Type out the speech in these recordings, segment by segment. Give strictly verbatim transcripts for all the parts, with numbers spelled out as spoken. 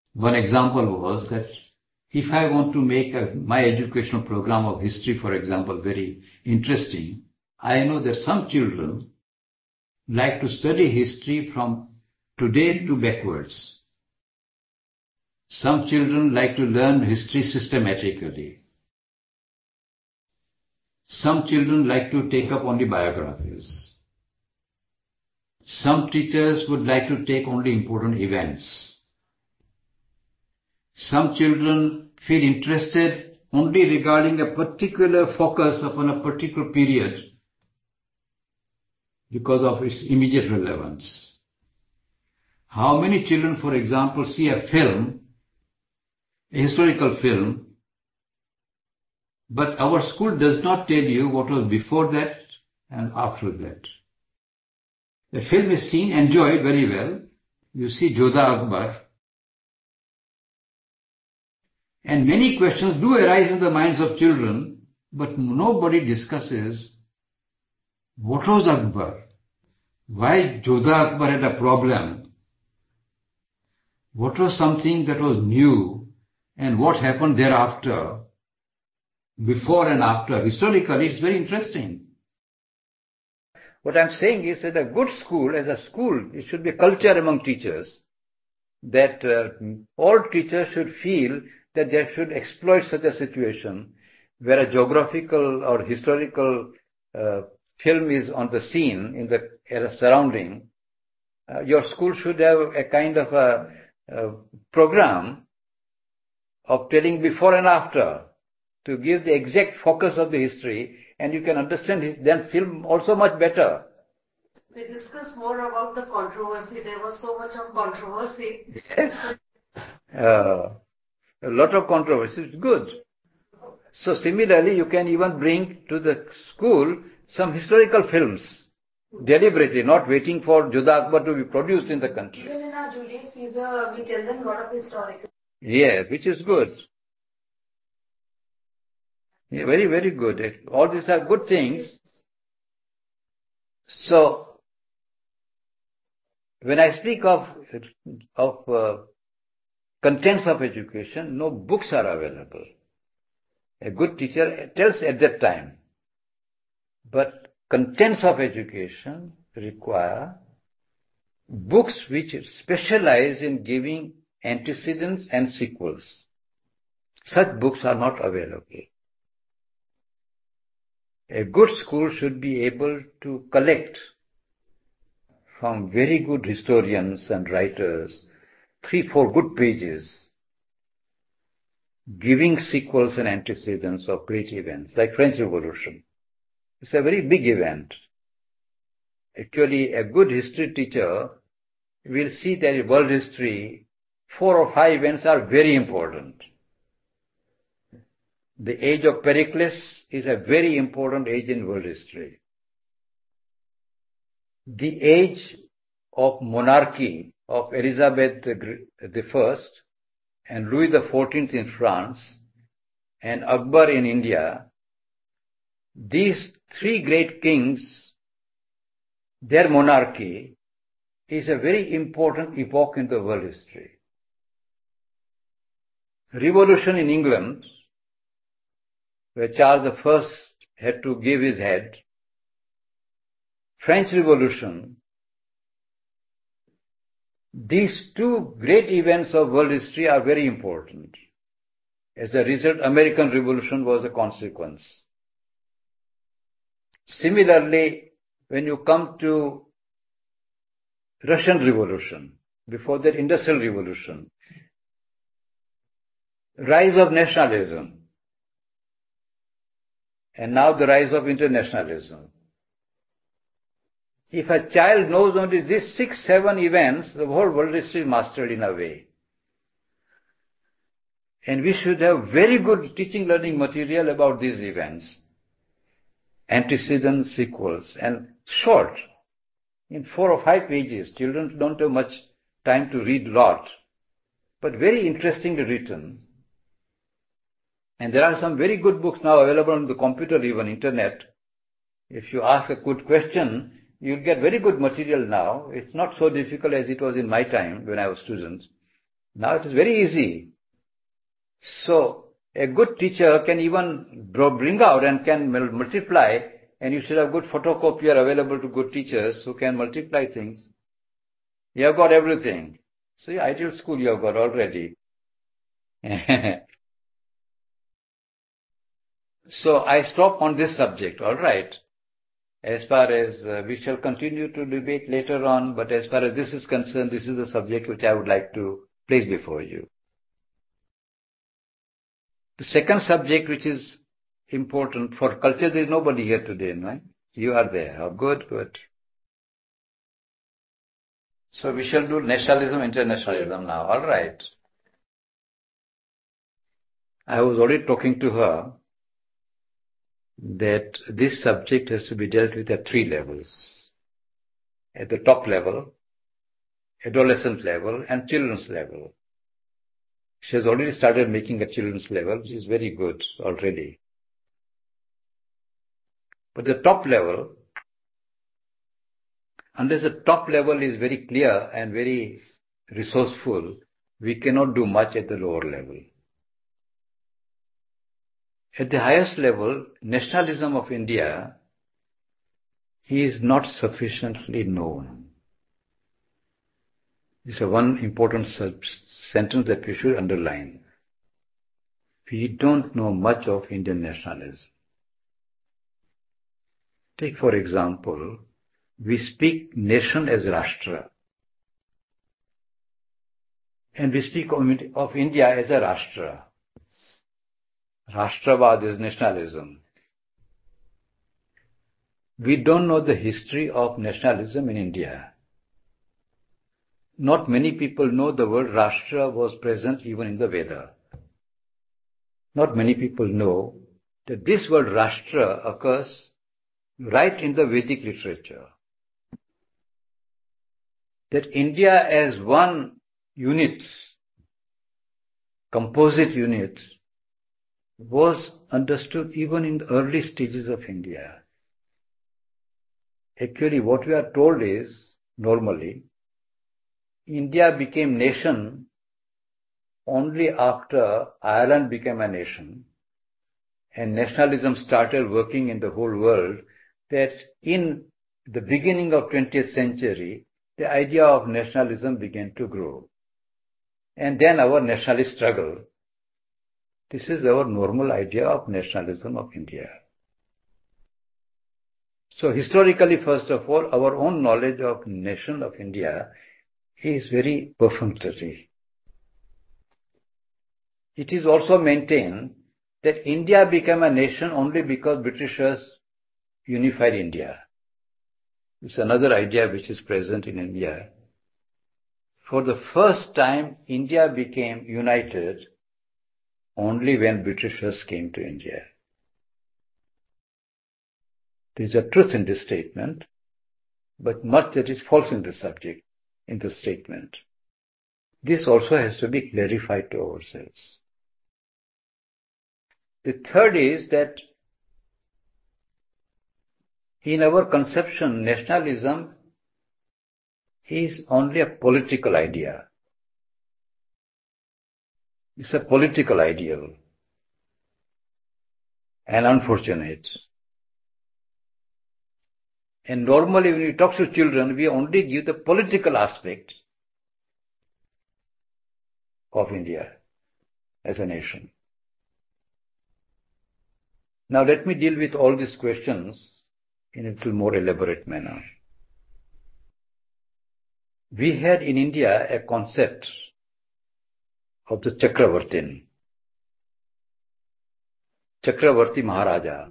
One example was that if I want to make a, my educational program of history, for example, very interesting, I know that some children like to study history from today to backwards. Some children like to learn history systematically. Some children like to take up only biographies. Some teachers would like to take only important events. Some children feel interested only regarding a particular focus upon a particular period because of its immediate relevance. How many children, for example, see a film, a historical film, but our school does not tell you what was before that and after that. The film is seen, enjoyed very well. You see Jodha Akbar. And many questions do arise in the minds of children, but nobody discusses what was Akbar, why Jodha Akbar had a problem, what was something that was new, and what happened thereafter, before and after. Historically, it's very interesting. What I'm saying is that a good school, as a school, it should be a culture among teachers, that uh, all teachers should feel that they should exploit such a situation where a geographical or historical uh, film is on the scene in the uh, surrounding. Uh, your school should have a kind of a, a program of telling before and after to give the exact focus of the history, and you can understand his, then film also much better. We discuss more about the controversy. There was so much of controversy. Yes. Uh, a lot of controversy is good. So similarly, you can even bring to the school some historical films, deliberately, not waiting for Jodha Akbar to be produced in the country. Even in our Julius Caesar, we tell them a lot of historical. Yes, which is good. Yeah, very, very good. All these are good things. So, when I speak of, of uh, contents of education, no books are available. A good teacher tells at that time. But contents of education require books which specialize in giving antecedents and sequels. Such books are not available. A good school should be able to collect from very good historians and writers three, four good pages giving sequels and antecedents of great events like French Revolution. It's a very big event. Actually, a good history teacher will see that in world history, four or five events are very important. The age of Pericles is a very important age in world history. The age of monarchy of Elizabeth the First and Louis the Fourteenth in France and Akbar in India, these three great kings, their monarchy is a very important epoch in the world history. Revolution in England, where Charles the First had to give his head, French Revolution, these two great events of world history are very important. As a result, American Revolution was a consequence. Similarly, when you come to Russian Revolution, before that Industrial Revolution, rise of nationalism, and now the rise of internationalism. If a child knows only these six, seven events, the whole world history is mastered in a way. And we should have very good teaching learning material about these events. Antecedents, sequels, and short, in four or five pages. Children don't have much time to read a lot, but very interestingly written. And there are some very good books now available on the computer, even internet. If you ask a good question, you'll get very good material now. It's not so difficult as it was in my time when I was a student. Now it is very easy. So a good teacher can even bring out and can multiply, and you should have good photocopier available to good teachers who can multiply things. You have got everything. So your ideal school you have got already. So I stop on this subject, all right. As far as uh, we shall continue to debate later on, but as far as this is concerned, this is a subject which I would like to place before you. The second subject which is important for culture, there is nobody here today, right? You are there. Oh, good, good. So we shall do nationalism, internationalism now, all right. I was already talking to her that this subject has to be dealt with at three levels. At the top level, adolescent level, and children's level. She has already started making a children's level, which is very good already. But the top level, unless the top level is very clear and very resourceful, we cannot do much at the lower level. At the highest level, nationalism of India is not sufficiently known. This is one important sentence that we should underline. We don't know much of Indian nationalism. Take for example, we speak nation as Rashtra. And we speak of India as a Rashtra. Rashtravad is nationalism. We don't know the history of nationalism in India. Not many people know the word Rashtra was present even in the Veda. Not many people know that this word Rashtra occurs right in the Vedic literature. That India as one unit, composite unit, was understood even in the early stages of India. Actually, what we are told is, normally, India became nation only after Ireland became a nation and nationalism started working in the whole world, that in the beginning of twentieth century, the idea of nationalism began to grow. And then our nationalist struggle. This is our normal idea of nationalism of India. So historically, first of all, our own knowledge of nation of India is very perfunctory. It is also maintained that India became a nation only because Britishers unified India. It's another idea which is present in India. For the first time, India became united only when Britishers came to India. There is a truth in this statement, but much that is false in this subject, in this statement. This also has to be clarified to ourselves. The third is that in our conception, nationalism is only a political idea. It's a political ideal. And unfortunate. And normally when we talk to children, we only give the political aspect of India as a nation. Now let me deal with all these questions in a little more elaborate manner. We had in India a concept of the Chakravartin, Chakravarti Maharaja.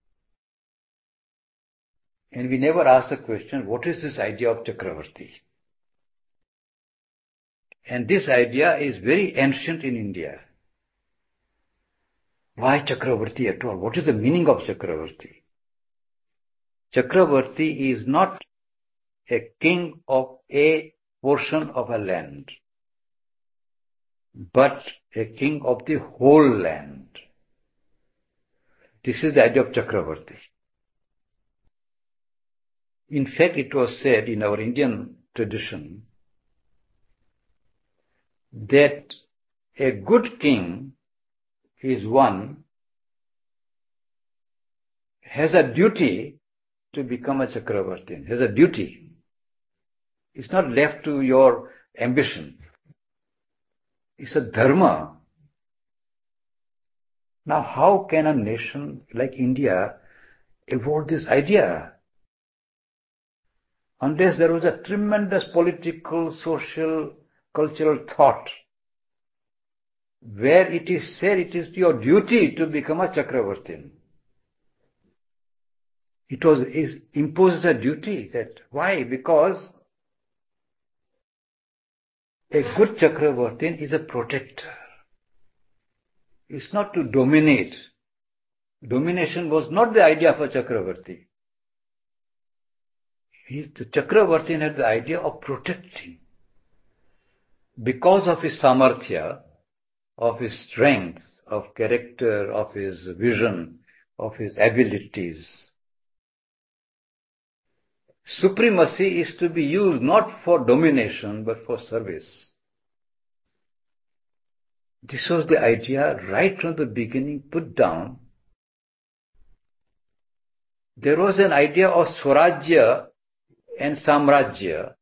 And we never asked the question, what is this idea of Chakravarti? And this idea is very ancient in India. Why Chakravarti at all? What is the meaning of Chakravarti? Chakravarti is not a king of a portion of a land, but a king of the whole land. This is the idea of Chakravarti. In fact, it was said in our Indian tradition that a good king is one has a duty to become a Chakravartin, has a duty. It's not left to your ambition. It's a dharma. Now, how can a nation like India evolve this idea? Unless there was a tremendous political, social, cultural thought where it is said it is your duty to become a Chakravartin. It was is imposed a duty. That why? Because a good Chakravartin is a protector. It's not to dominate. Domination was not the idea of a Chakravarti. He's, the Chakravartin had the idea of protecting. Because of his samarthya, of his strength, of character, of his vision, of his abilities. Supremacy is to be used not for domination but for service. This was the idea right from the beginning put down. There was an idea of Swarajya and Samrajya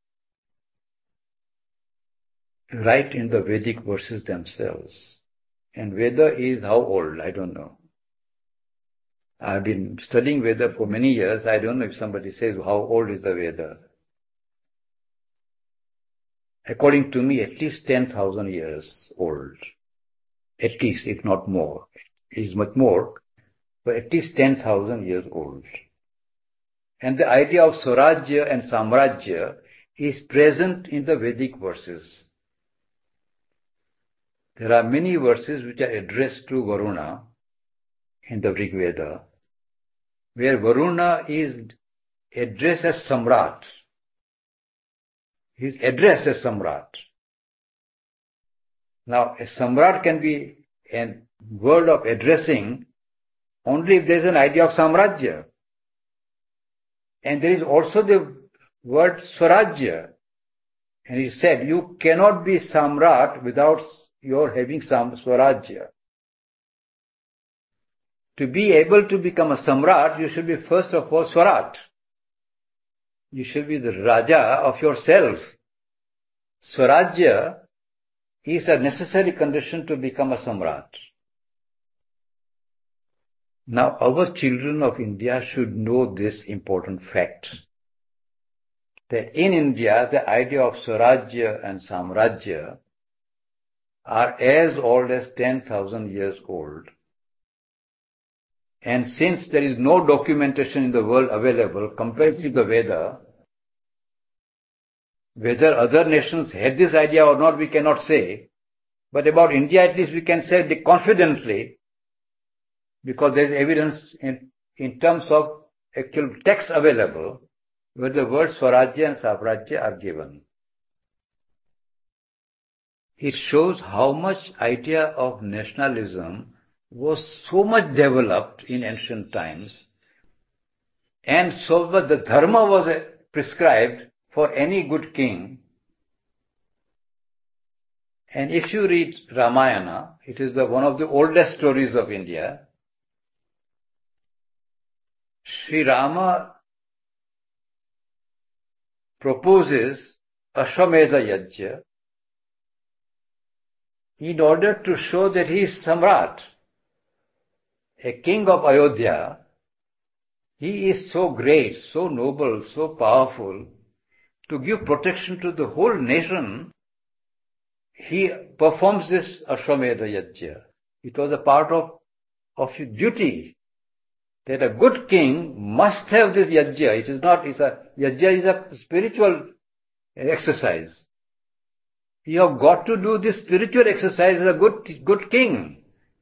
right in the Vedic verses themselves. And Veda is how old? I don't know. I've been studying Veda for many years. I don't know if somebody says how old is the Veda. According to me, at least ten thousand years old. At least, if not more. It is much more, but at least ten thousand years old. And the idea of Swarajya and Samrajya is present in the Vedic verses. There are many verses which are addressed to Varuna in the Rig Veda, where Varuna is addressed as Samrat. He is addressed as Samrat. Now, a Samrat can be a word of addressing only if there is an idea of Samrajya. And there is also the word Swarajya. And he said, you cannot be Samrat without your having some Swarajya. To be able to become a Samrat, you should be first of all Swarat. You should be the Raja of yourself. Swarajya is a necessary condition to become a Samrat. Now, our children of India should know this important fact, that in India, the idea of Swarajya and Samrajya are as old as ten thousand years old. And since there is no documentation in the world available compared to the Veda, whether other nations had this idea or not, we cannot say. But about India, at least we can say confidently, because there is evidence in, in terms of actual text available, where the words Swarajya and Samrajya are given. It shows how much idea of nationalism was so much developed in ancient times, and so the dharma was prescribed for any good king. And if you read Ramayana, it is the, one of the oldest stories of India. Sri Rama proposes Ashwamedha Yajna in order to show that he is Samrat, a king of Ayodhya. He is so great, so noble, so powerful, to give protection to the whole nation. He performs this Ashwamedha Yajna. It was a part of, of his duty, that a good king must have this Yajna. It is not, it's a, Yajna is a spiritual exercise. You have got to do this spiritual exercise as a good, good king.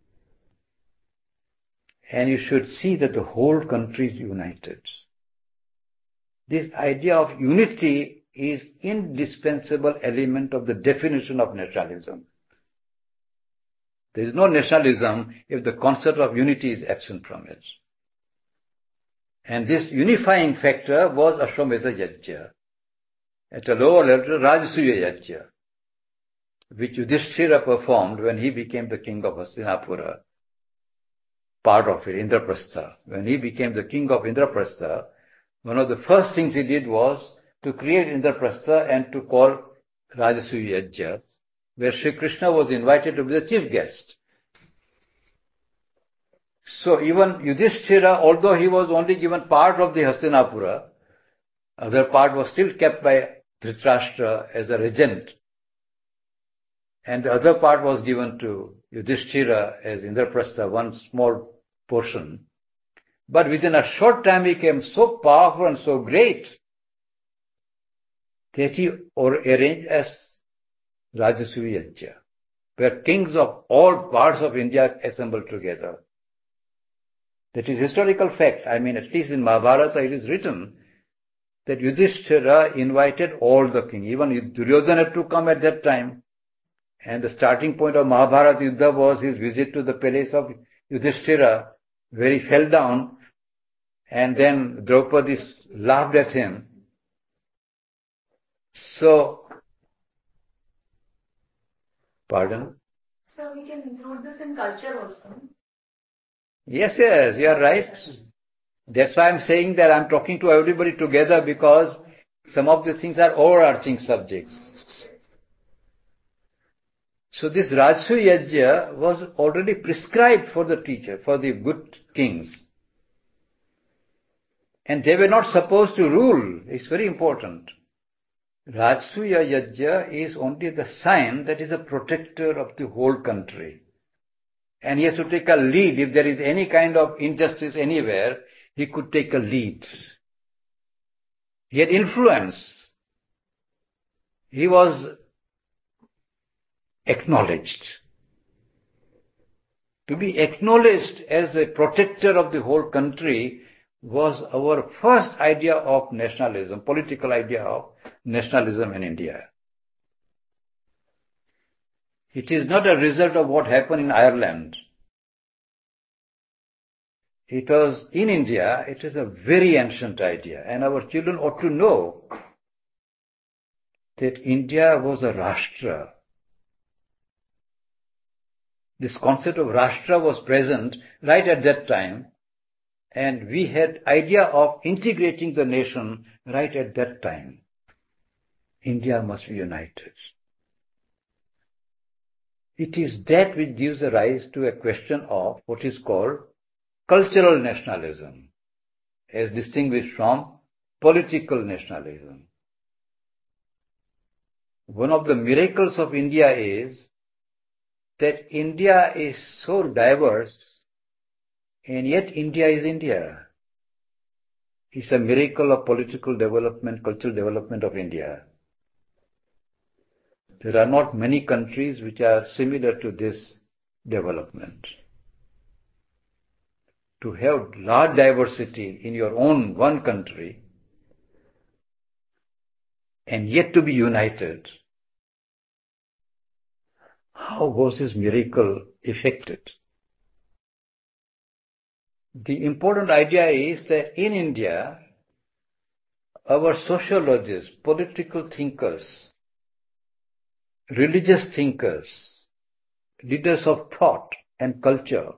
And you should see that the whole country is united. This idea of unity is indispensable element of the definition of nationalism. There is no nationalism if the concept of unity is absent from it. And this unifying factor was Ashwamedha Yajna. At a lower level, Rajasuya Yajna. which Yudhishthira performed when he became the king of Hastinapura, part of it, Indraprastha. When he became the king of Indraprastha, one of the first things he did was to create Indraprastha and to call Rajasuya Yajna, where Sri Krishna was invited to be the chief guest. So even Yudhishthira, although he was only given part of the Hastinapura, other part was still kept by Dhritarashtra as a regent. And the other part was given to Yudhishthira as Indraprastha, one small portion. But within a short time he became so powerful and so great that he arranged as Rajasuya Yajna, where kings of all parts of India assembled together. That is historical fact. I mean, at least in Mahabharata it is written that Yudhishthira invited all the kings. Even Duryodhana had to come at that time. And the starting point of Mahabharata Yuddha was his visit to the palace of Yudhishthira, where he fell down, and then Draupadi laughed at him. So, pardon? So we can include this in culture also. Yes, yes, you are right. That's why I'm saying that I'm talking to everybody together, because some of the things are overarching subjects. So this Rajasuya Yajna was already prescribed for the teacher, for the good kings. And they were not supposed to rule. It's very important. Rajasuya Yajna is only the sign that is a protector of the whole country. And he has to take a lead. If there is any kind of injustice anywhere, he could take a lead. He had influence. He was acknowledged. To be acknowledged as a protector of the whole country was our first idea of nationalism, political idea of nationalism in India. It is not a result of what happened in Ireland. It was in India, it is a very ancient idea, and our children ought to know that India was a Rashtra. This concept of Rashtra was present right at that time, and we had idea of integrating the nation right at that time. India must be united. It is that which gives a rise to a question of what is called cultural nationalism, as distinguished from political nationalism. One of the miracles of India is that India is so diverse, and yet India is India. It's a miracle of political development, cultural development of India. There are not many countries which are similar to this development. To have large diversity in your own one country and yet to be united, how was this miracle effected? The important idea is that in India, our sociologists, political thinkers, religious thinkers, leaders of thought and culture,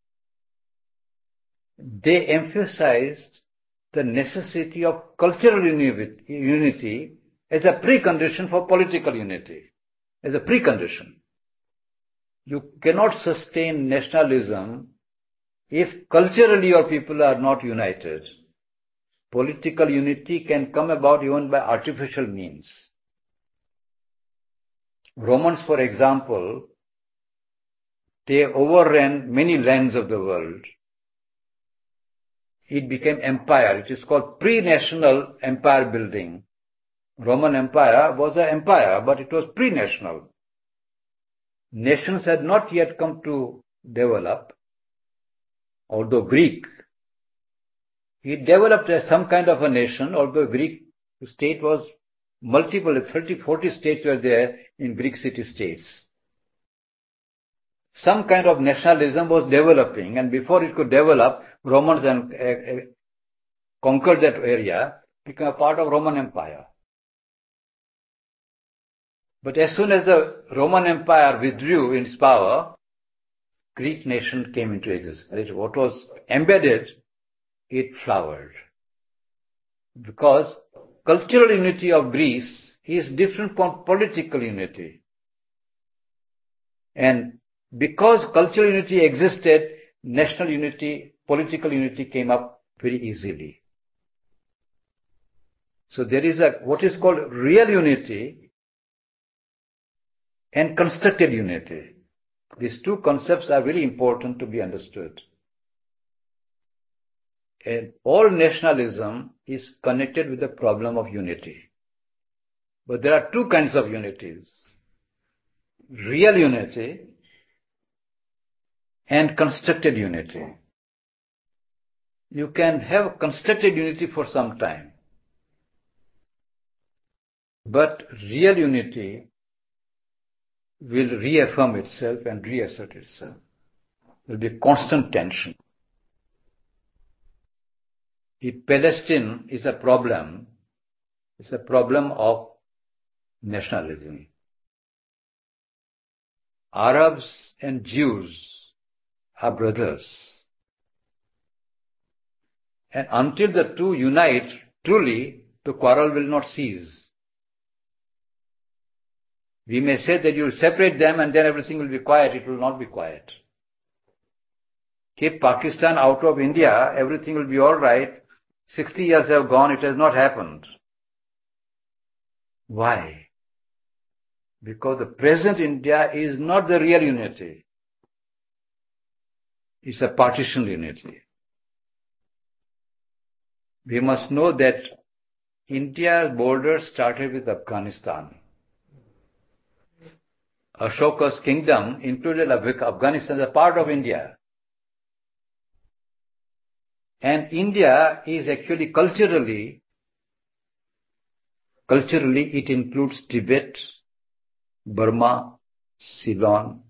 they emphasized the necessity of cultural unity as a precondition for political unity, as a precondition. You cannot sustain nationalism if culturally your people are not united. Political unity can come about even by artificial means. Romans, for example, they overran many lands of the world. It became empire. It is called pre-national empire building. Roman Empire was an empire, but it was pre-national. Nations had not yet come to develop, although Greek. It developed as some kind of a nation, although Greek state was multiple, thirty, forty states were there in Greek city-states. Some kind of nationalism was developing, and before it could develop, Romans and, uh, conquered that area, became a part of Roman Empire. But as soon as the Roman Empire withdrew its power, Greek nation came into existence. What was embedded, it flowered. Because cultural unity of Greece is different from political unity. And because cultural unity existed, national unity, political unity came up very easily. So there is a what is called real unity and constructed unity. These two concepts are very important to be understood. And all nationalism is connected with the problem of unity. But there are two kinds of unities. Real unity and constructed unity. You can have constructed unity for some time. But real unity will reaffirm itself and reassert itself. There will be constant tension. If Palestine is a problem, it's a problem of nationalism. Arabs and Jews are brothers. And until the two unite truly, the quarrel will not cease. We may say that you will separate them and then everything will be quiet. It will not be quiet. Keep Pakistan out of India, everything will be all right. sixty years have gone, it has not happened. Why? Because the present India is not the real unity. It's a partition unity. We must know that India's border started with Afghanistan. Ashoka's kingdom included Afghanistan as a part of India. And India is actually culturally, culturally it includes Tibet, Burma, Ceylon,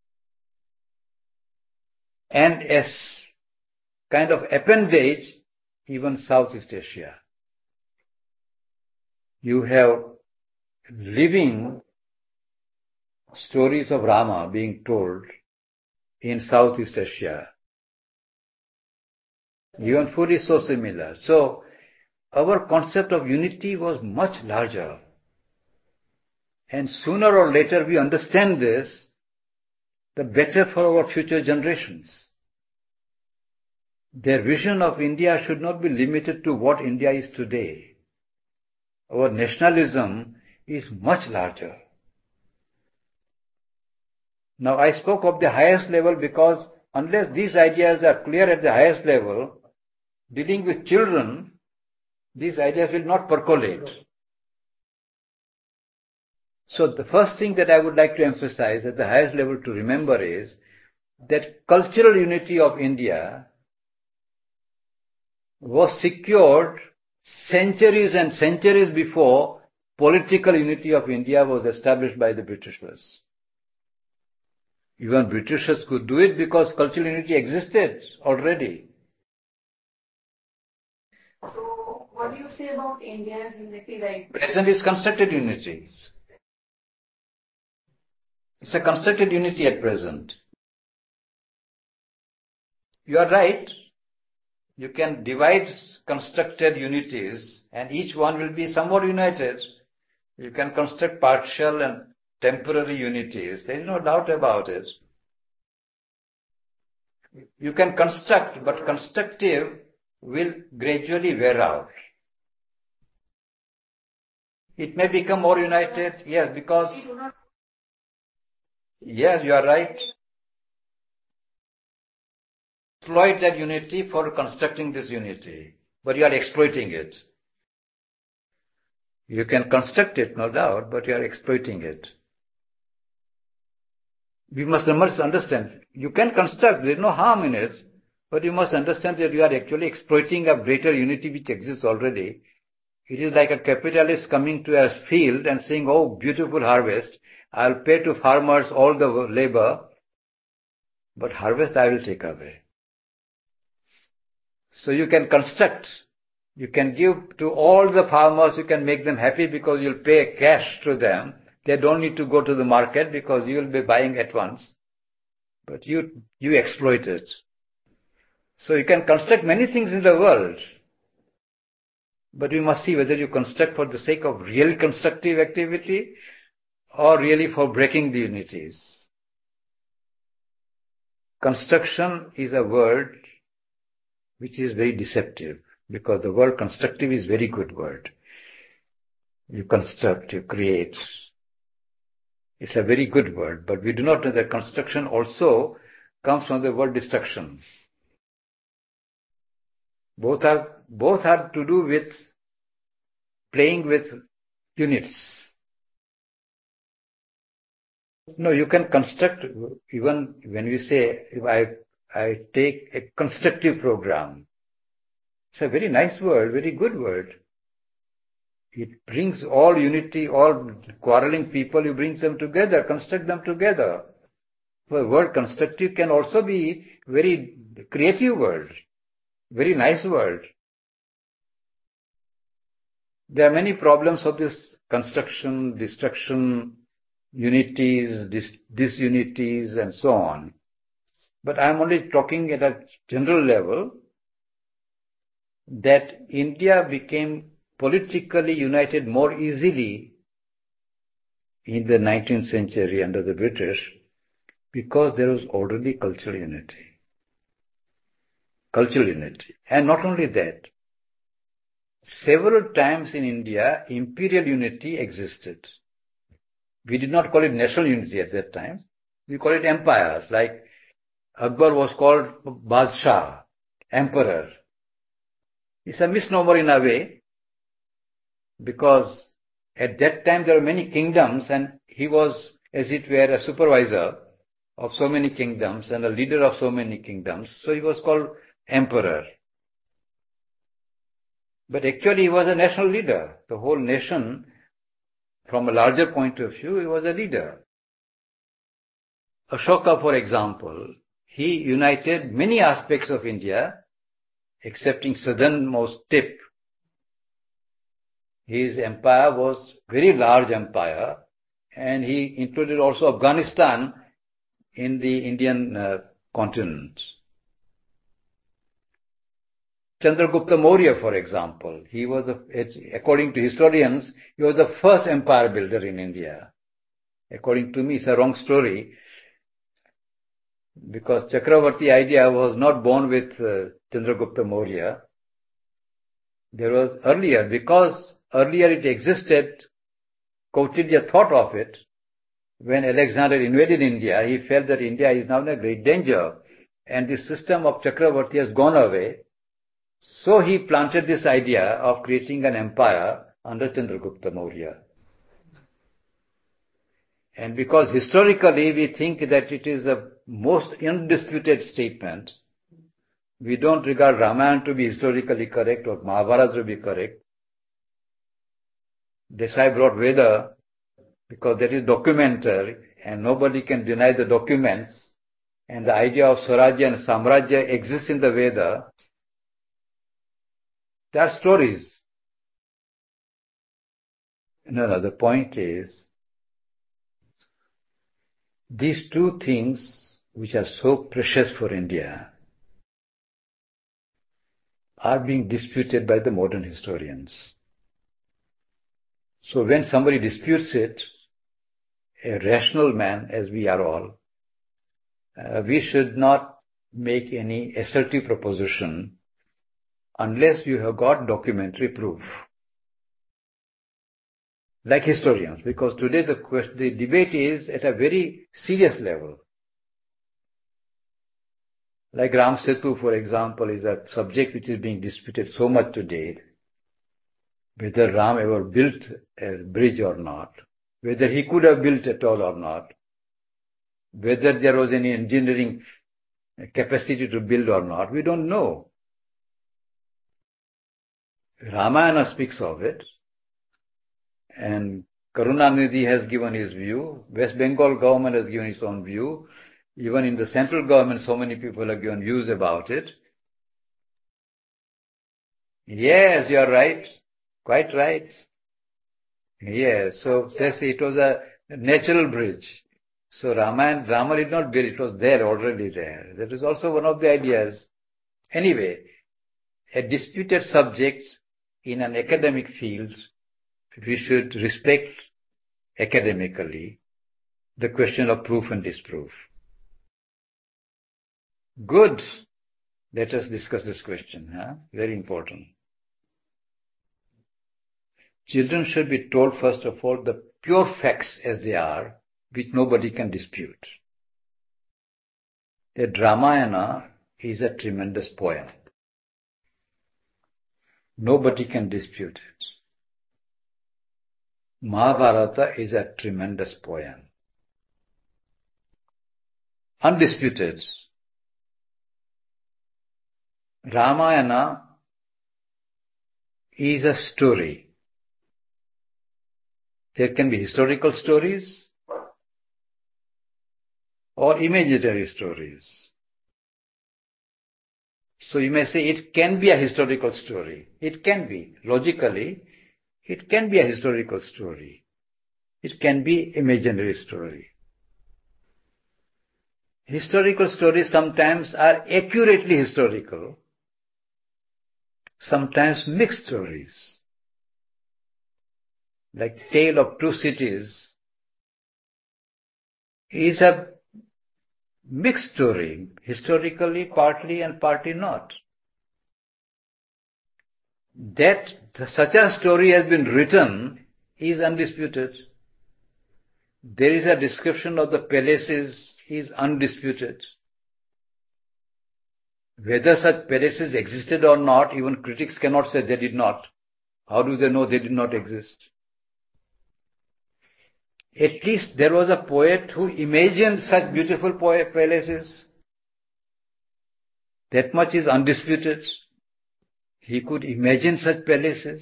and as kind of appendage, even Southeast Asia. You have living stories of Rama being told in Southeast Asia. Even food is so similar. So, our concept of unity was much larger. And sooner or later we understand this, the better for our future generations. Their vision of India should not be limited to what India is today. Our nationalism is much larger. Now I spoke of the highest level because unless these ideas are clear at the highest level, dealing with children, these ideas will not percolate. So the first thing that I would like to emphasize at the highest level to remember is that cultural unity of India was secured centuries and centuries before political unity of India was established by the Britishers. Even Britishers could do it because cultural unity existed already. So, what do you say about India's unity right now? Present is constructed unity. It's a constructed unity at present. You are right. You can divide constructed unities and each one will be somewhat united. You can construct partial and temporary unities. There is no doubt about it. You can construct, but constructive will gradually wear out. It may become more united, yes, because, yes, you are right. Exploit that unity for constructing this unity, but you are exploiting it. You can construct it, no doubt, but you are exploiting it. We must understand, you can construct, there is no harm in it, but you must understand that you are actually exploiting a greater unity which exists already. It is like a capitalist coming to a field and saying, oh, beautiful harvest, I will pay to farmers all the labor, but harvest I will take away. So you can construct, you can give to all the farmers, you can make them happy because you will pay cash to them, They don't need to go to the market because you will be buying at once. But you, you exploit it. So you can construct many things in the world. But you must see whether you construct for the sake of real constructive activity or really for breaking the unities. Construction is a word which is very deceptive, because the word constructive is a very good word. You construct, you create. It's a very good word, but we do not know that construction also comes from the word destruction. Both are, both have to do with playing with units. No, you can construct, even when we say, if I, I take a constructive program, it's a very nice word, very good word. It brings all unity, all quarreling people, you bring them together, construct them together. The word constructive can also be very creative word, very nice word. There are many problems of this construction, destruction, unities, dis- disunities and so on. But I am only talking at a general level that India became politically united more easily in the nineteenth century under the British because there was already cultural unity. Cultural unity. And not only that, several times in India, imperial unity existed. We did not call it national unity at that time. We call it empires. Like Akbar was called Badshah, emperor. It's a misnomer in a way, because at that time there were many kingdoms and he was, as it were, a supervisor of so many kingdoms and a leader of so many kingdoms. So he was called emperor. But actually he was a national leader. The whole nation, from a larger point of view, he was a leader. Ashoka, for example, he united many aspects of India, excepting southernmost tip. His empire was very large empire, and he included also Afghanistan in the Indian uh, continent. Chandragupta Maurya, for example, he was, the, according to historians, he was the first empire builder in India. According to me, it's a wrong story, because Chakravarti idea was not born with uh, Chandragupta Maurya. There was earlier, because earlier it existed, Kautilya thought of it. When Alexander invaded India, he felt that India is now in a great danger, and the system of Chakravarti has gone away. So he planted this idea of creating an empire under Chandragupta Maurya. And because historically we think that it is the most undisputed statement, we don't regard Ramayana to be historically correct or Mahabharata to be correct. Desai brought Veda because that is documentary and nobody can deny the documents, and the idea of Swarajya and Samrajya exists in the Veda. There are stories. No, no, the point is, these two things which are so precious for India are being disputed by the modern historians. So when somebody disputes it, a rational man, as we are all, uh, we should not make any assertive proposition unless you have got documentary proof. Like historians, because today the, question, the debate is at a very serious level. Like Ram Setu, for example, is a subject which is being disputed so much today. Whether Ram ever built a bridge or not, whether he could have built at all or not, whether there was any engineering capacity to build or not, we don't know. Ramayana speaks of it, and Karunanidhi has given his view, West Bengal government has given its own view, even in the central government so many people have given views about it. Yes, you are right, quite right. Yes, so yes, it was a a natural bridge. So Rama, Rama did not build, it was there, already there. That is also one of the ideas. Anyway, a disputed subject in an academic field, we should respect academically the question of proof and disproof. Good. Let us discuss this question. Huh? Very important. Children should be told, first of all, the pure facts as they are, which nobody can dispute. That Ramayana is a tremendous poem. Nobody can dispute it. Mahabharata is a tremendous poem. Undisputed. Ramayana is a story. There can be historical stories or imaginary stories. So you may say it can be a historical story. It can be. Logically, it can be a historical story. It can be imaginary story. Historical stories sometimes are accurately historical, sometimes mixed stories. Like Tale of Two Cities is a mixed story, historically partly and partly not. That such a story has been written is undisputed. There is a description of the palaces is undisputed. Whether such palaces existed or not, even critics cannot say they did not. How do they know they did not exist? At least there was a poet who imagined such beautiful palaces. That much is undisputed. He could imagine such palaces.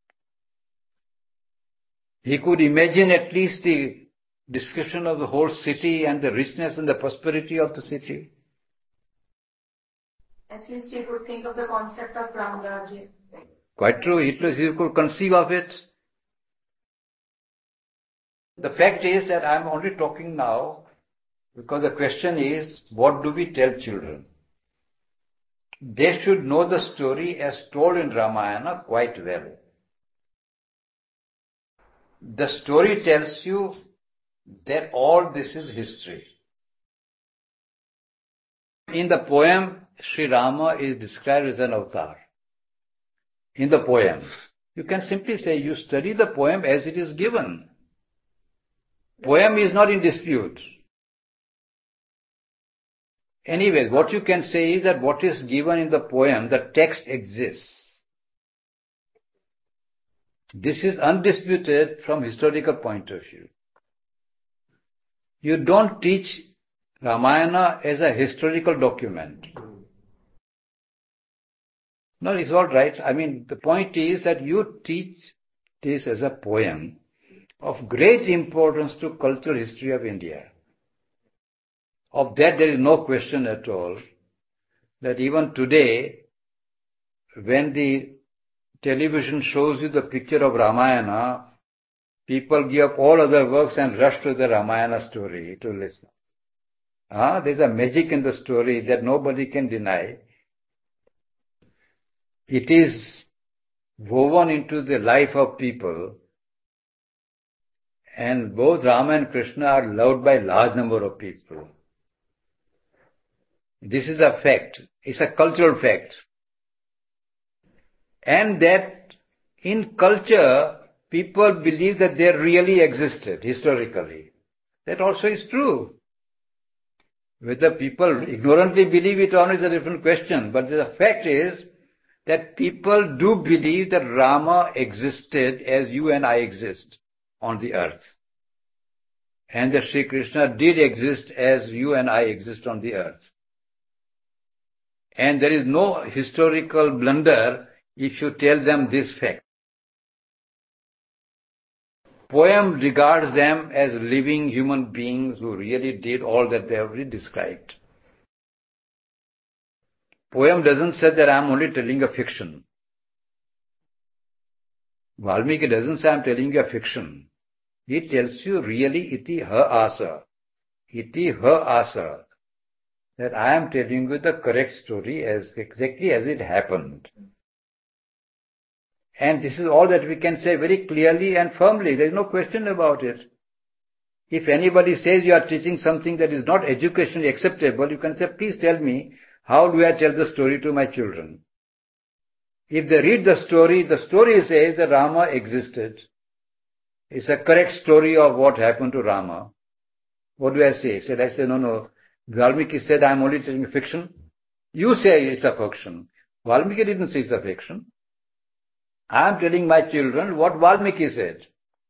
He could imagine at least the description of the whole city and the richness and the prosperity of the city. At least he could think of the concept of Ramrajya. Quite true. He could conceive of it. The fact is that I am only talking now because the question is, what do we tell children? They should know the story as told in Ramayana quite well. The story tells you that all this is history. In the poem, Sri Rama is described as an avatar. In the poem, you can simply say you study the poem as it is given. Poem is not in dispute. Anyway, what you can say is that what is given in the poem, the text exists. This is undisputed from historical point of view. You don't teach Ramayana as a historical document. No, it's all right. I mean, the point is that you teach this as a poem of great importance to cultural history of India. Of that there is no question at all, that even today, when the television shows you the picture of Ramayana, people give up all other works and rush to the Ramayana story to listen. Ah, there's a magic in the story that nobody can deny. It is woven into the life of people, and both Rama and Krishna are loved by a large number of people. This is a fact. It's a cultural fact. And that in culture, people believe that they really existed historically. That also is true. Whether people ignorantly believe it or not is a different question. But the fact is that people do believe that Rama existed as you and I exist on the earth. And that Sri Krishna did exist as you and I exist on the earth. And there is no historical blunder if you tell them this fact. Poem regards them as living human beings who really did all that they have already described. Poem doesn't say that I am only telling a fiction. Valmiki doesn't say I am telling you a fiction. He tells you really iti ha asa. Iti ha asa. That I am telling you the correct story as exactly as it happened. And this is all that we can say very clearly and firmly. There is no question about it. If anybody says you are teaching something that is not educationally acceptable, you can say, please tell me, how do I tell the story to my children? If they read the story, the story says that Rama existed. It's a correct story of what happened to Rama. What do I say? Should I say, no, no, Valmiki said I'm only telling fiction? You say it's a fiction. Valmiki didn't say it's a fiction. I'm telling my children what Valmiki said.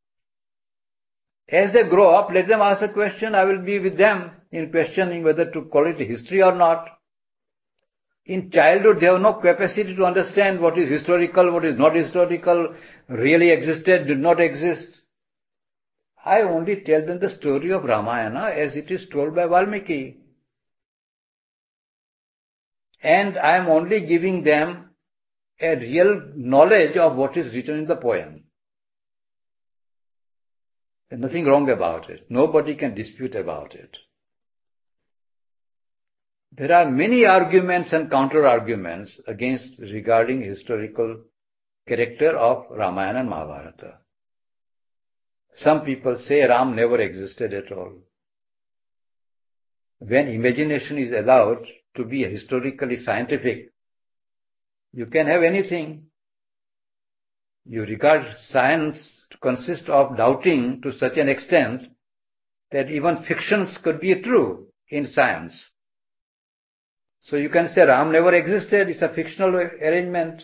As they grow up, let them ask a question. I will be with them in questioning whether to call it history or not. In childhood, they have no capacity to understand what is historical, what is not historical, really existed, did not exist. I only tell them the story of Ramayana as it is told by Valmiki. And I am only giving them a real knowledge of what is written in the poem. There's nothing wrong about it. Nobody can dispute about it. There are many arguments and counter-arguments against regarding historical character of Ramayana and Mahabharata. Some people say Ram never existed at all. When imagination is allowed to be historically scientific, you can have anything. You regard science to consist of doubting to such an extent that even fictions could be true in science. So you can say Ram never existed, it's a fictional arrangement.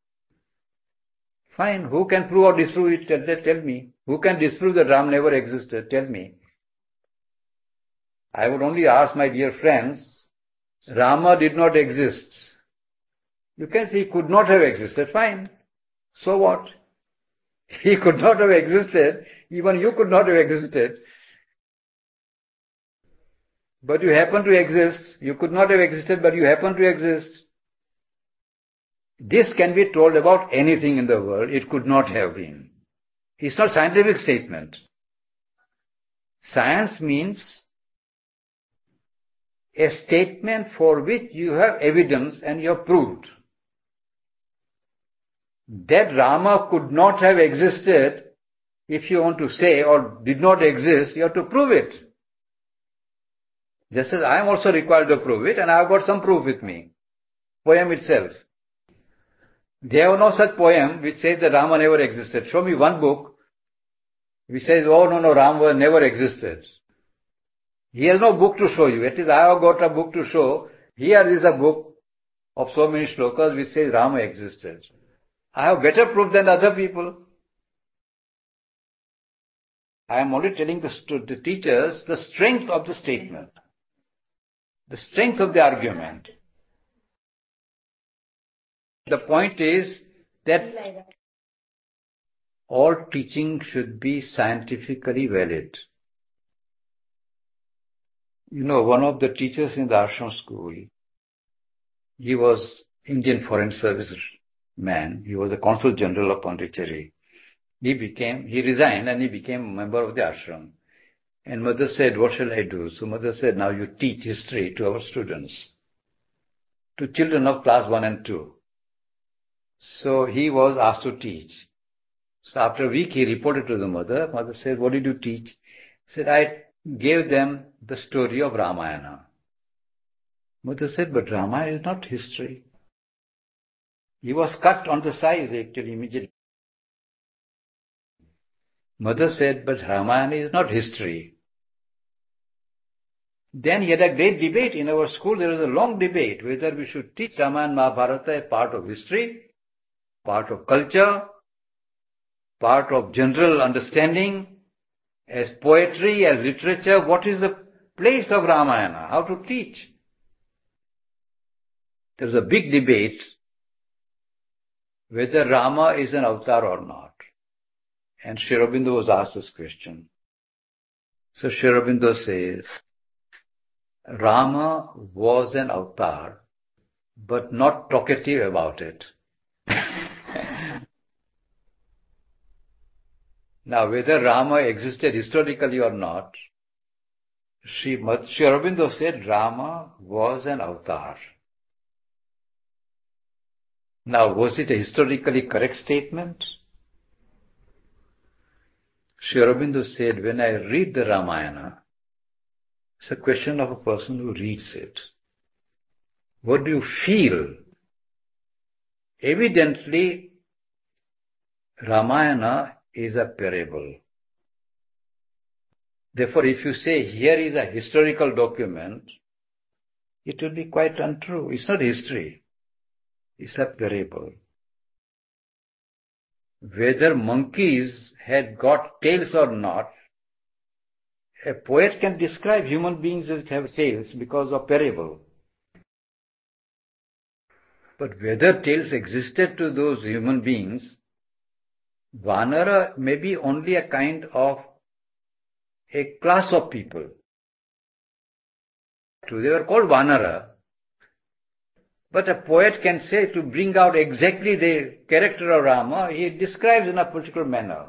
Fine, who can prove or disprove it? Tell, tell me. Who can disprove that Ram never existed? Tell me. I would only ask my dear friends, Rama did not exist. You can say he could not have existed, fine. So what? He could not have existed, even you could not have existed. But you happen to exist. You could not have existed, but you happen to exist. This can be told about anything in the world. It could not have been. It's not a scientific statement. Science means a statement for which you have evidence and you have proved. That Rama could not have existed, if you want to say, or did not exist, you have to prove it. Just as I am also required to prove it, and I have got some proof with me. Poem itself. There have no such poem which says that Rama never existed. Show me one book which says, oh no, no, Rama never existed. He has no book to show you. At least I have got a book to show. Here is a book of so many shlokas which says Rama existed. I have better proof than other people. I am only telling the, the teachers the strength of the statement, the strength of the argument. The point is that all teaching should be scientifically valid. You know, one of the teachers in the ashram school, he was Indian Foreign Service man. He was a Consul General of Pondicherry. He became, he resigned and he became a member of the ashram. And mother said, what shall I do? So mother said, now you teach history to our students, to children of class one and two. So he was asked to teach. So after a week he reported to the mother. Mother said, what did you teach? He said, I gave them the story of Ramayana. Mother said, but Ramayana is not history. He was cut on the sides actually immediately. Mother said, but Ramayana is not history. Then he had a great debate in our school. There was a long debate whether we should teach Ramayana and Mahabharata as part of history, part of culture, part of general understanding, as poetry, as literature. What is the place of Ramayana? How to teach? There was a big debate whether Rama is an avatar or not. And Sri Aurobindo was asked this question. So Sri Aurobindo says, Rama was an avatar, but not talkative about it. Now, whether Rama existed historically or not, Sri, Sri Aurobindo said Rama was an avatar. Now, was it a historically correct statement? Sri Aurobindo said, when I read the Ramayana, it's a question of a person who reads it. What do you feel? Evidently, Ramayana is a parable. Therefore, if you say here is a historical document, it will be quite untrue. It's not history. It's a parable. Whether monkeys had got tails or not, a poet can describe human beings that have tails because of parable. But whether tails existed to those human beings, Vanara may be only a kind of a class of people. They were called Vanara. But a poet can say, to bring out exactly the character of Rama, he describes in a particular manner.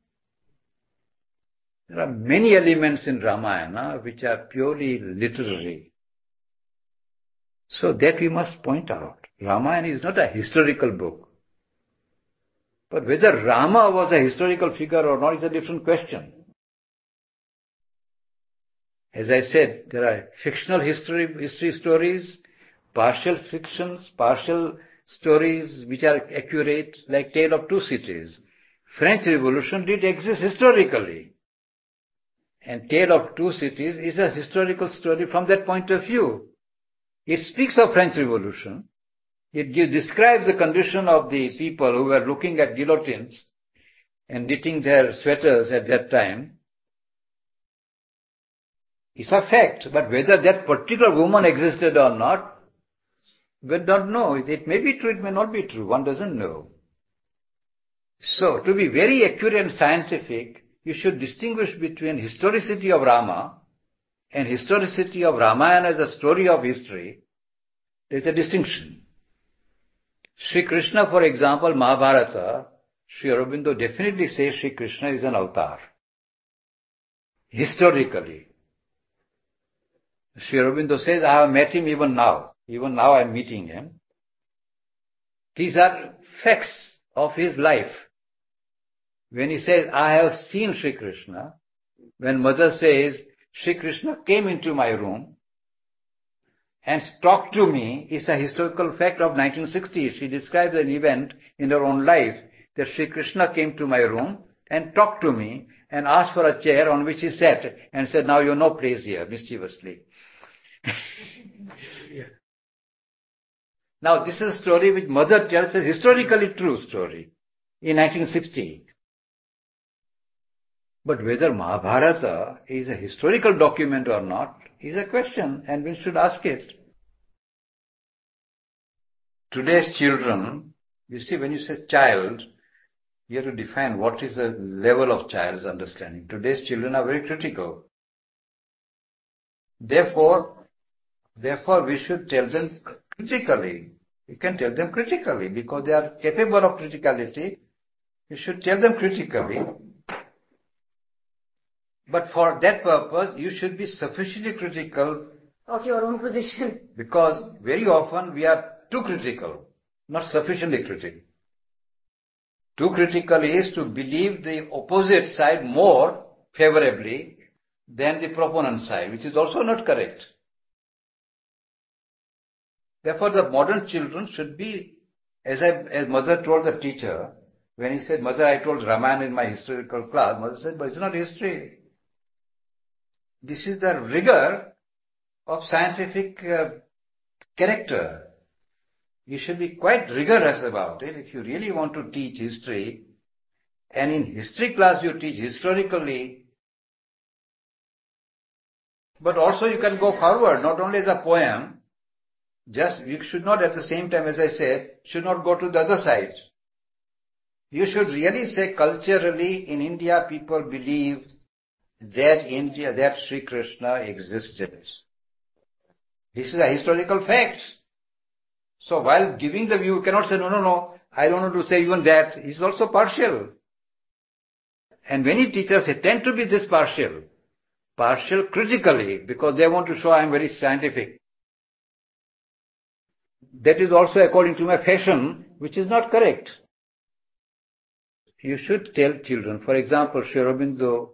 There are many elements in Ramayana which are purely literary. So that we must point out. Ramayana is not a historical book. But whether Rama was a historical figure or not is a different question. As I said, there are fictional history, history stories, partial fictions, partial stories which are accurate, like Tale of Two Cities. French Revolution did exist historically. And Tale of Two Cities is a historical story from that point of view. It speaks of French Revolution. It describes the condition of the people who were looking at guillotines and knitting their sweaters at that time. It's a fact, but whether that particular woman existed or not, we don't know. It may be true, it may not be true. One doesn't know. So, to be very accurate and scientific, you should distinguish between historicity of Rama and historicity of Ramayana as a story of history. There's a distinction. Sri Krishna, for example, Mahabharata, Sri Aurobindo definitely says Sri Krishna is an avatar. Historically. Sri Aurobindo says, I have met him even now. Even now I am meeting him. These are facts of his life. When he says, I have seen Sri Krishna, when mother says, Sri Krishna came into my room and talked to me, is a historical fact of nineteen sixty. She describes an event in her own life that Sri Krishna came to my room and talked to me and asked for a chair on which he sat and said, now you have no place here, mischievously. Yeah. Now this is a story which mother tells, a historically true story in nineteen sixty. But whether Mahabharata is a historical document or not is a question, and we should ask it. Today's children, you see, when you say child, you have to define what is the level of child's understanding. Today's children are very critical. Therefore, therefore we should tell them critically. You can tell them critically because they are capable of criticality. You should tell them critically. But for that purpose, you should be sufficiently critical of your own position. Because very often we are too critical, not sufficiently critical. Too critical is to believe the opposite side more favorably than the proponent side, which is also not correct. Therefore, the modern children should be, as I, as mother told the teacher, when he said, Mother, I told Ramayana in my historical class, mother said, but it's not history. This is the rigor of scientific uh, character. You should be quite rigorous about it if you really want to teach history. And in history class you teach historically. But also you can go forward, not only as a poem. Just, you should not at the same time, as I said, should not go to the other side. You should really say culturally in India people believe that India, that Sri Krishna existed. This is a historical fact. So while giving the view, you cannot say, no, no, no, I don't want to say even that. It's also partial. And many teachers they tend to be this partial. Partial critically, because they want to show I am very scientific. That is also according to my fashion, which is not correct. You should tell children, for example, Sri Aurobindo,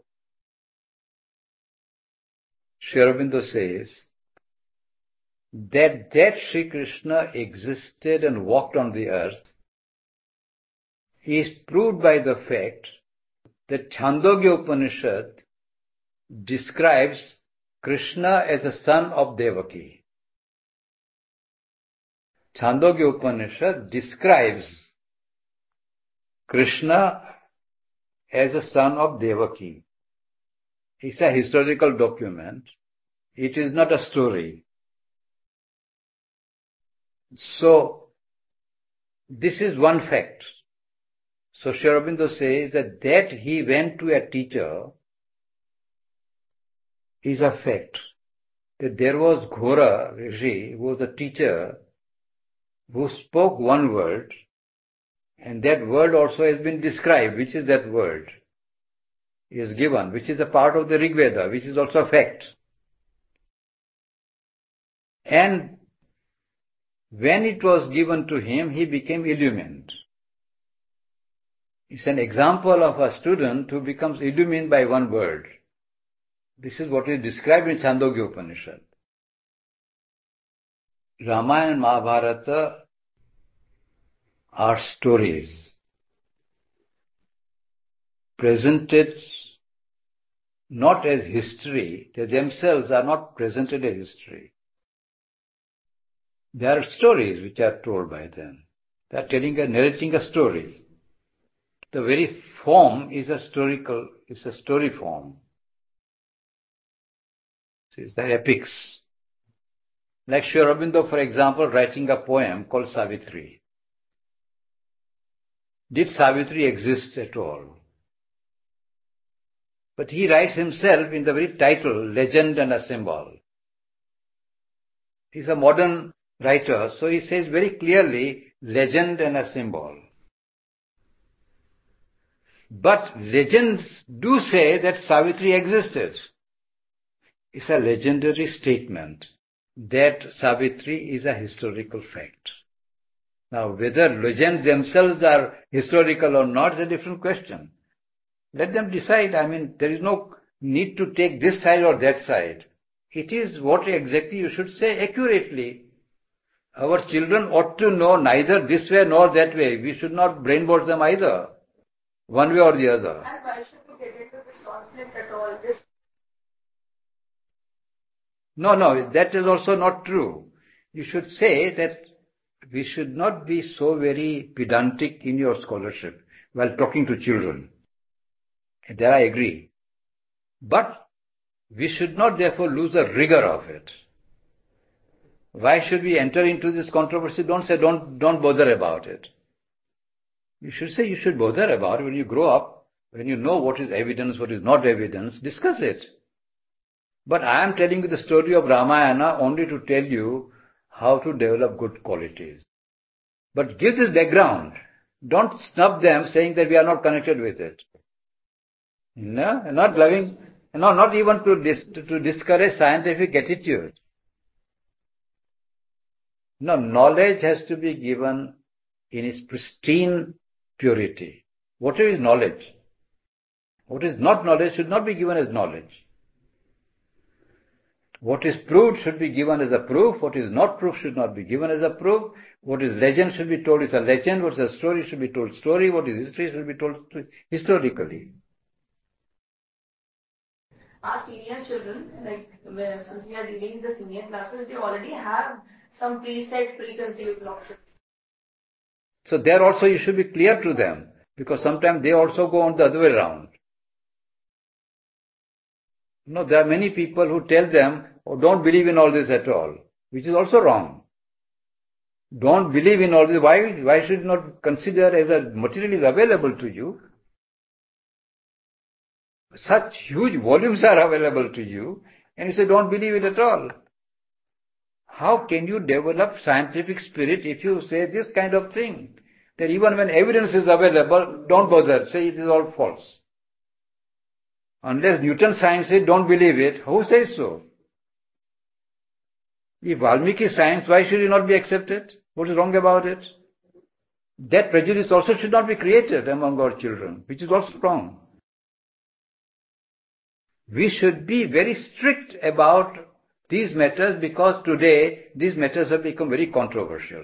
Sri Aurobindo says that that Sri Krishna existed and walked on the earth is proved by the fact that Chandogya Upanishad describes Krishna as a son of Devaki. Chandogya Upanishad describes Krishna as a son of Devaki. It's a historical document. It is not a story. So, this is one fact. So, Sri Aurobindo says that that he went to a teacher is a fact. That there was Ghora Rishi, who was a teacher, who spoke one word, and that word also has been described. Which is that word? Is given, which is a part of the Rig Veda, which is also a fact. And when it was given to him, he became illumined. It's an example of a student who becomes illumined by one word. This is what is described in Chandogya Upanishad. Ramayana and Mahabharata are stories presented not as history. They themselves are not presented as history. They are stories which are told by them. They are telling a, narrating a story. The very form is a historical, is a story form. It's the epics. Like Sri Aurobindo, for example, writing a poem called Savitri. Did Savitri exist at all? But he writes himself in the very title, Legend and a Symbol. He's a modern writer, so he says very clearly, legend and a symbol. But legends do say that Savitri existed. It's a legendary statement that Savitri is a historical fact. Now, whether legends themselves are historical or not is a different question. Let them decide. I mean, there is no need to take this side or that side. It is what exactly you should say accurately. Our children ought to know neither this way nor that way. We should not brainwash them either, one way or the other. And why should we get into this conflict at all? This No, no, that is also not true. You should say that we should not be so very pedantic in your scholarship while talking to children. There I agree. But we should not therefore lose the rigor of it. Why should we enter into this controversy? Don't say, don't, don't bother about it. You should say you should bother about it when you grow up, when you know what is evidence, what is not evidence, discuss it. But I am telling you the story of Ramayana only to tell you how to develop good qualities. But give this background. Don't snub them saying that we are not connected with it. No, not loving, no, not even to, dis, to discourage scientific attitude. No, knowledge has to be given in its pristine purity. Whatever is knowledge, what is not knowledge should not be given as knowledge. What is proved should be given as a proof. What is not proved should not be given as a proof. What is legend should be told as a legend. What is a story should be told story. What is history should be told historically. our senior children, like since we are dealing with the senior classes, they already have some preset, preconceived notions. So there also you should be clear to them, because sometimes they also go on the other way around. No, there are many people who tell them, oh, don't believe in all this at all, which is also wrong. Don't believe in all this. Why, why should you not consider as a material is available to you? Such huge volumes are available to you, and you say don't believe it at all. How can you develop scientific spirit if you say this kind of thing? That even when evidence is available, don't bother, say it is all false. Unless Newton science says don't believe it, who says so? If Valmiki science, why should it not be accepted? What is wrong about it? That prejudice also should not be created among our children, which is also wrong. We should be very strict about these matters because today these matters have become very controversial.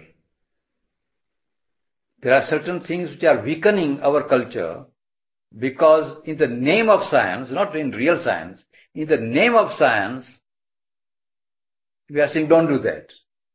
There are certain things which are weakening our culture because in the name of science, not in real science, in the name of science, we are saying don't do that.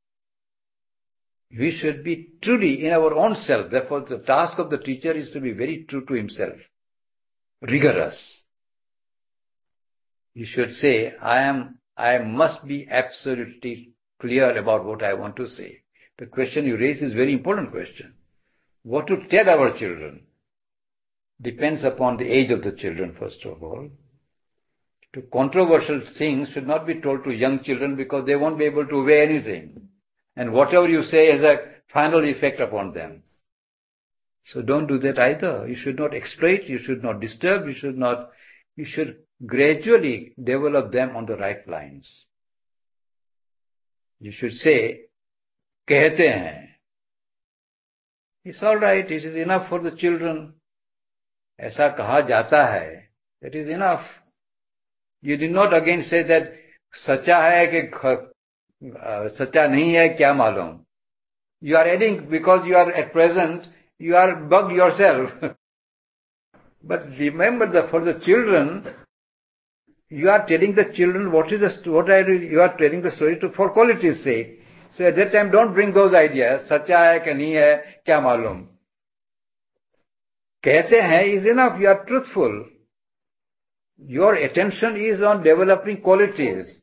We should be truly in our own self. Therefore, the task of the teacher is to be very true to himself, rigorous. You should say, I am, I must be absolutely clear about what I want to say. The question you raise is a very important question. What to tell our children depends upon the age of the children, first of all. To controversial things should not be told to young children because they won't be able to weigh anything. And whatever you say has a final effect upon them. So don't do that either. You should not exploit, you should not disturb, you should not, you should gradually develop them on the right lines. You should say, कहते हैं. It's all right, it is enough for the children. ऐसा कहा जाता है. That is enough. You did not again say that सच्चा है कि सच्चा नहीं है क्या मालूम. You are adding because you are at present, you are bugged yourself. But remember that for the children, you are telling the children what is the, what are you, you are telling the story to for quality's sake. So at that time don't bring those ideas, सच्चा है कि नहीं है क्या मालूम. कहते हैं is enough, you are truthful. Your attention is on developing qualities.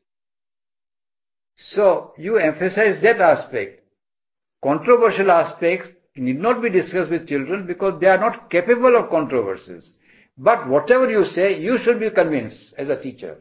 So you emphasize that aspect. Controversial aspects need not be discussed with children because they are not capable of controversies. But whatever you say, you should be convinced as a teacher.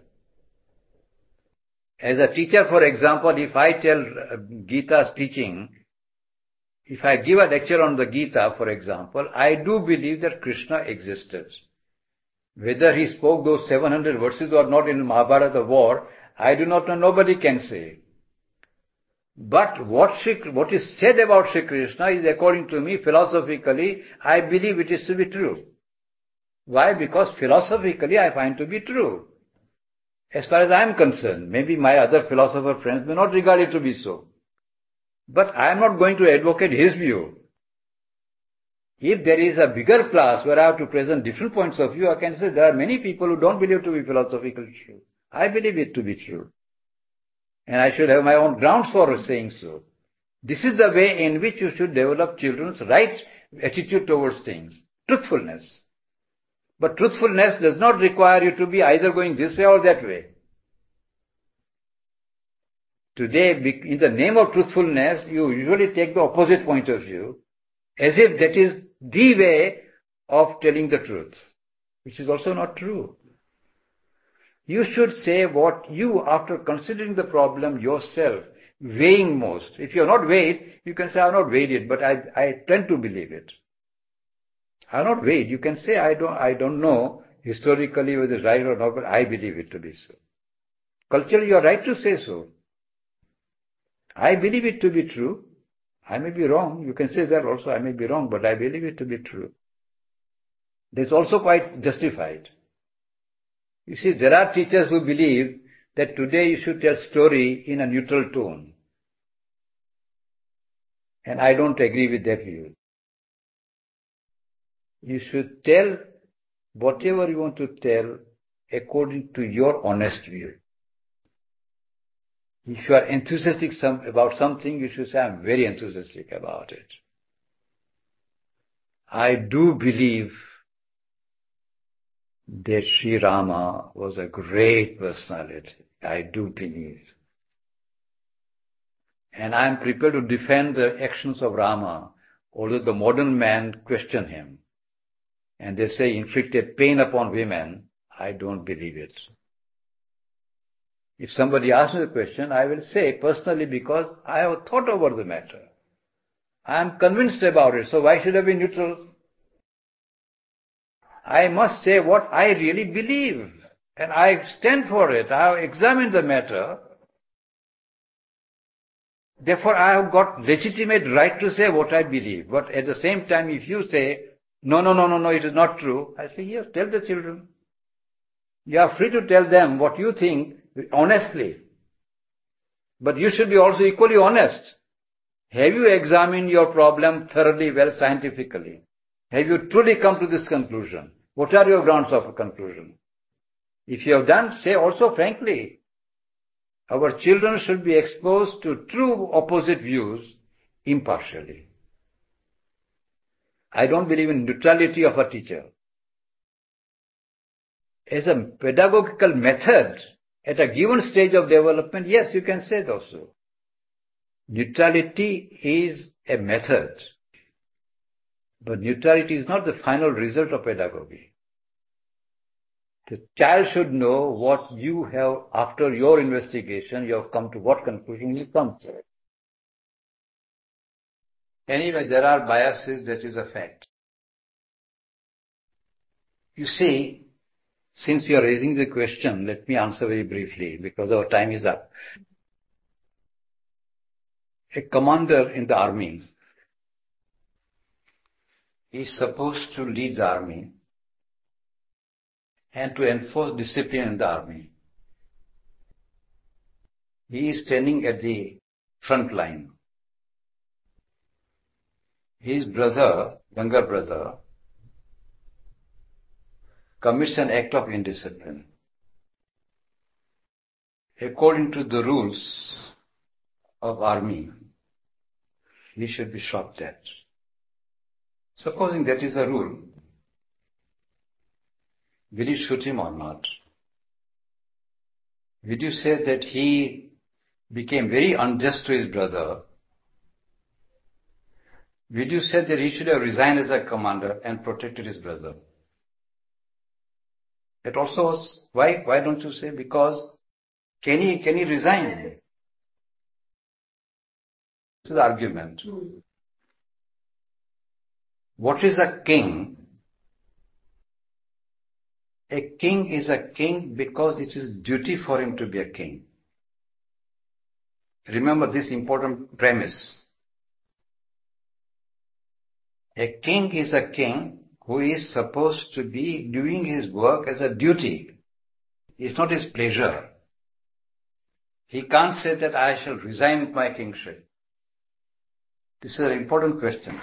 As a teacher, for example, if I tell Gita's teaching, if I give a lecture on the Gita, for example, I do believe that Krishna existed. Whether he spoke those seven hundred verses or not in Mahabharata war, I do not know, nobody can say. But what, Shri, what is said about Shri Krishna is, according to me, philosophically, I believe it is to be true. Why? Because philosophically I find to be true. As far as I am concerned, maybe my other philosopher friends may not regard it to be so. But I am not going to advocate his view. If there is a bigger class where I have to present different points of view, I can say there are many people who don't believe it to be philosophically true. I believe it to be true. And I should have my own grounds for saying so. This is the way in which you should develop children's right attitude towards things. Truthfulness. But truthfulness does not require you to be either going this way or that way. Today, in the name of truthfulness, you usually take the opposite point of view, as if that is the way of telling the truth, which is also not true. You should say what you, after considering the problem yourself, weighing most. If you are not weighed, you can say, I have not weighed it, but I, I tend to believe it. I have not weighed. You can say, I don't, I don't know historically whether it's right or not, but I believe it to be so. Culturally, you are right to say so. I believe it to be true. I may be wrong. You can say that also, I may be wrong, but I believe it to be true. That's also quite justified. You see, there are teachers who believe that today you should tell story in a neutral tone. And I don't agree with that view. You should tell whatever you want to tell according to your honest view. If you are enthusiastic some, about something, you should say, I am very enthusiastic about it. I do believe that Sri Rama was a great personality. I do believe. And I am prepared to defend the actions of Rama, although the modern man question him. And they say inflicted pain upon women. I don't believe it. If somebody asks me the question, I will say personally because I have thought over the matter. I am convinced about it, so why should I be neutral? I must say what I really believe. And I stand for it. I have examined the matter. Therefore, I have got legitimate right to say what I believe. But at the same time, if you say, no, no, no, no, no, it is not true, I say, yes, tell the children. You are free to tell them what you think honestly. But you should be also equally honest. Have you examined your problem thoroughly, well, scientifically? Have you truly come to this conclusion? What are your grounds of a conclusion? If you have done, say also frankly. Our children should be exposed to true opposite views impartially. I don't believe in neutrality of a teacher. As a pedagogical method, at a given stage of development, yes, you can say those. Neutrality is a method, but neutrality is not the final result of pedagogy. The child should know what you have, after your investigation, you have come to what conclusion you come to. Anyway, there are biases, that is a fact. You see, since you are raising the question, let me answer very briefly because our time is up. A commander in the army is supposed to lead the army and to enforce discipline in the army. He is standing at the front line. His brother, younger brother, commits an act of indiscipline. According to the rules of army, he should be shot dead. Supposing that is a rule, will you shoot him or not? Will you say that he became very unjust to his brother? Will you say that he should have resigned as a commander and protected his brother? That also was, why, why don't you say? Because can he, can he resign? This is the argument. What is a king? A king is a king because it is duty for him to be a king. Remember this important premise. A king is a king who is supposed to be doing his work as a duty. It's not his pleasure. He can't say that I shall resign my kingship. This is an important question.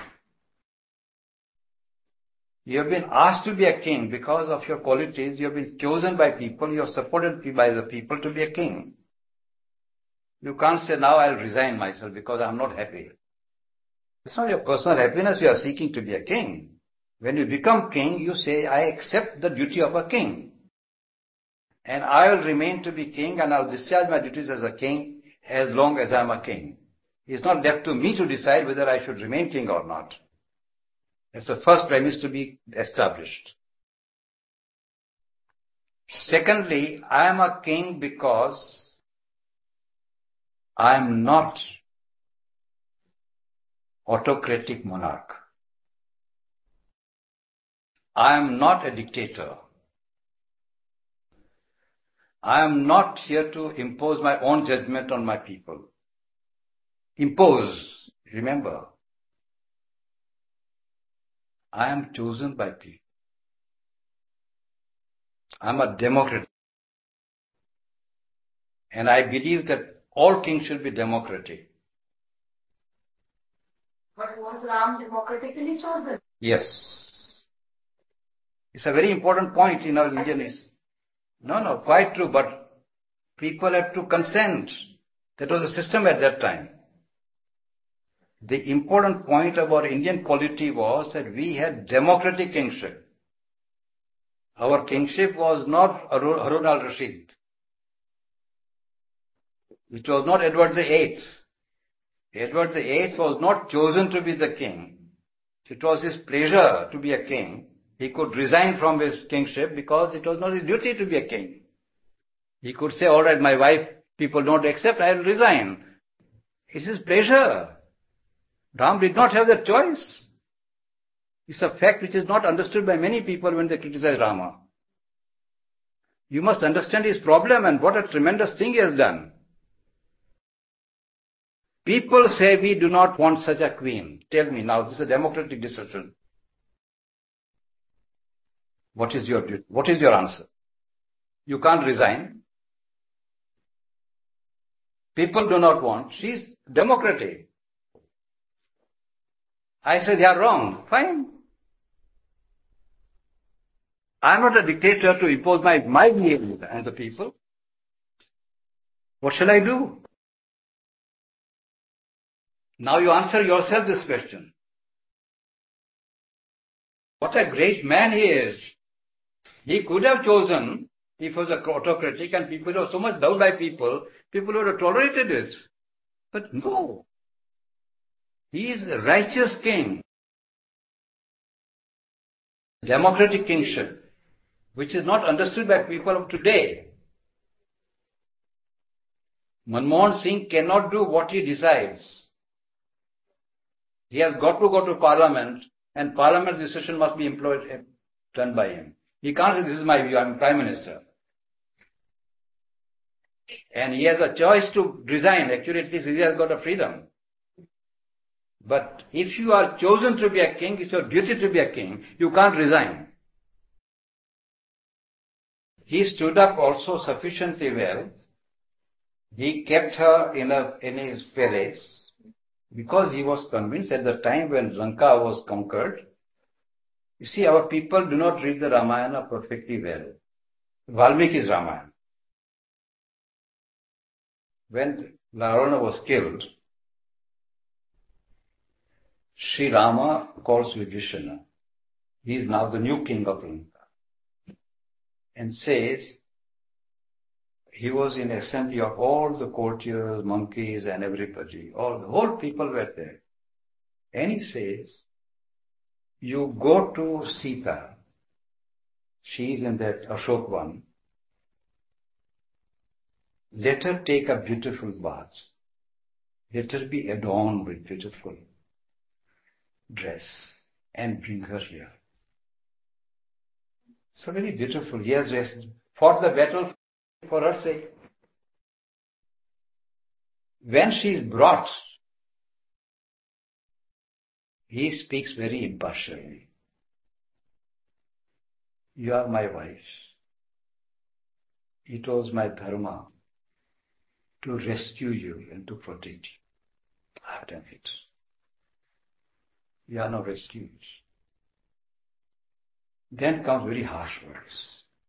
You have been asked to be a king because of your qualities. You have been chosen by people. You are supported by the people to be a king. You can't say, now I'll resign myself because I'm not happy. It's not your personal happiness you are seeking to be a king. When you become king, you say, I accept the duty of a king. And I will remain to be king and I'll discharge my duties as a king as long as I'm a king. It's not left to me to decide whether I should remain king or not. That's the first premise to be established. Secondly, I am a king because I am not autocratic monarch. I am not a dictator. I am not here to impose my own judgment on my people. Impose, remember. I am chosen by people. I am a democrat. And I believe that all kings should be democratic. But was Ram democratically chosen? Yes. It's a very important point in our Indian history. No, no, quite true, but people had to consent. That was the system at that time. The important point about Indian polity was that we had democratic kingship. Our kingship was not Harun al-Rashid. It was not Edward the Eighth. Edward the Eighth was not chosen to be the king. It was his pleasure to be a king. He could resign from his kingship because it was not his duty to be a king. He could say, all right, my wife, people don't accept, I will resign. It's his pleasure. Ram did not have that choice. It's a fact which is not understood by many people when they criticize Rama. You must understand his problem and what a tremendous thing he has done. People say we do not want such a queen. Tell me now, this is a democratic decision. What is your what is your answer? You can't resign. People do not want. She is democratic. I say they are wrong. Fine. I am not a dictator to impose my, my view on the people. What shall I do? Now you answer yourself this question. What a great man he is. He could have chosen, if he was a autocratic and people were so much loved by people, people would have tolerated it. But no. He is a righteous king. Democratic kingship, which is not understood by people of today. Manmohan Singh cannot do what he decides. He has got to go to parliament and parliament decision must be employed, done by him. He can't say, this is my view, I am Prime Minister. And he has a choice to resign. Actually, at least he has got a freedom. But if you are chosen to be a king, it's your duty to be a king. You can't resign. He stood up also sufficiently well. He kept her in, a, in his palace because he was convinced at the time when Lanka was conquered. You see, our people do not read the Ramayana perfectly well. Valmiki's Ramayana. When Ravana was killed, Sri Rama calls Vibhishana. He is now the new king of Lanka. And says, he was in assembly of all the courtiers, monkeys and everybody. All the whole people were there. And he says, you go to Sita. She is in that Ashokvan. Let her take a beautiful bath. Let her be adorned with beautiful dress and bring her here. So very beautiful. He has fought the battle for her sake. When she is brought, he speaks very impartially. You are my wife. It was my dharma to rescue you and to protect you. I have done it. You are now rescued. Then comes very harsh words.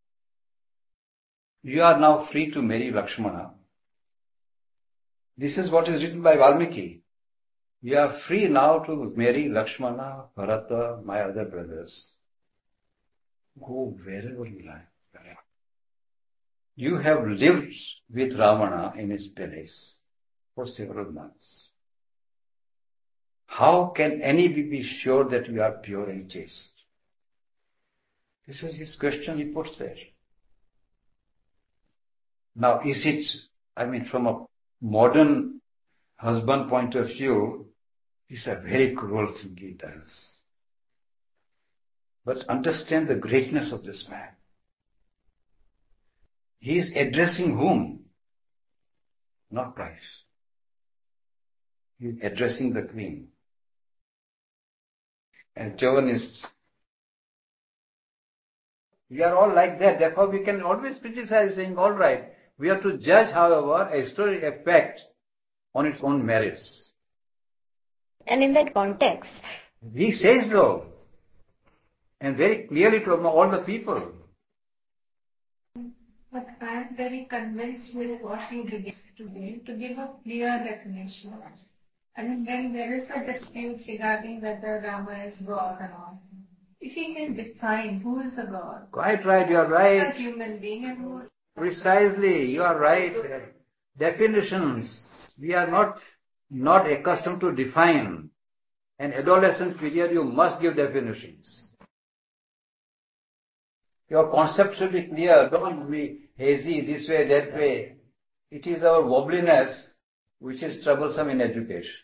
You are now free to marry Lakshmana. This is what is written by Valmiki. You are free now to marry Lakshmana, Bharata, my other brothers. Go wherever you like. You have lived with Ravana in his palace for several months. How can anybody be sure that you are pure and chaste? This is his question he puts there. Now, is it, I mean, from a modern husband point of view, it's a very cruel thing he does. But understand the greatness of this man. He is addressing whom? Not wife. He is addressing the queen. And Jovan is, we are all like that. Therefore, we can always criticize, saying, all right. We have to judge, however, a historic effect on its own merits. And in that context, he says so. And very clearly to all the people. But I am very convinced with what you did today to give a clear definition. I mean, when there is a dispute regarding whether Rama is God or not, if he can define who is a God, quite right, you are right. who is a human being and who is... Precisely, you are right. Definitions. We are not, not accustomed to define. An adolescent period, you must give definitions. Your concept should be clear. Don't be hazy this way, that way. It is our wobbliness which is troublesome in education.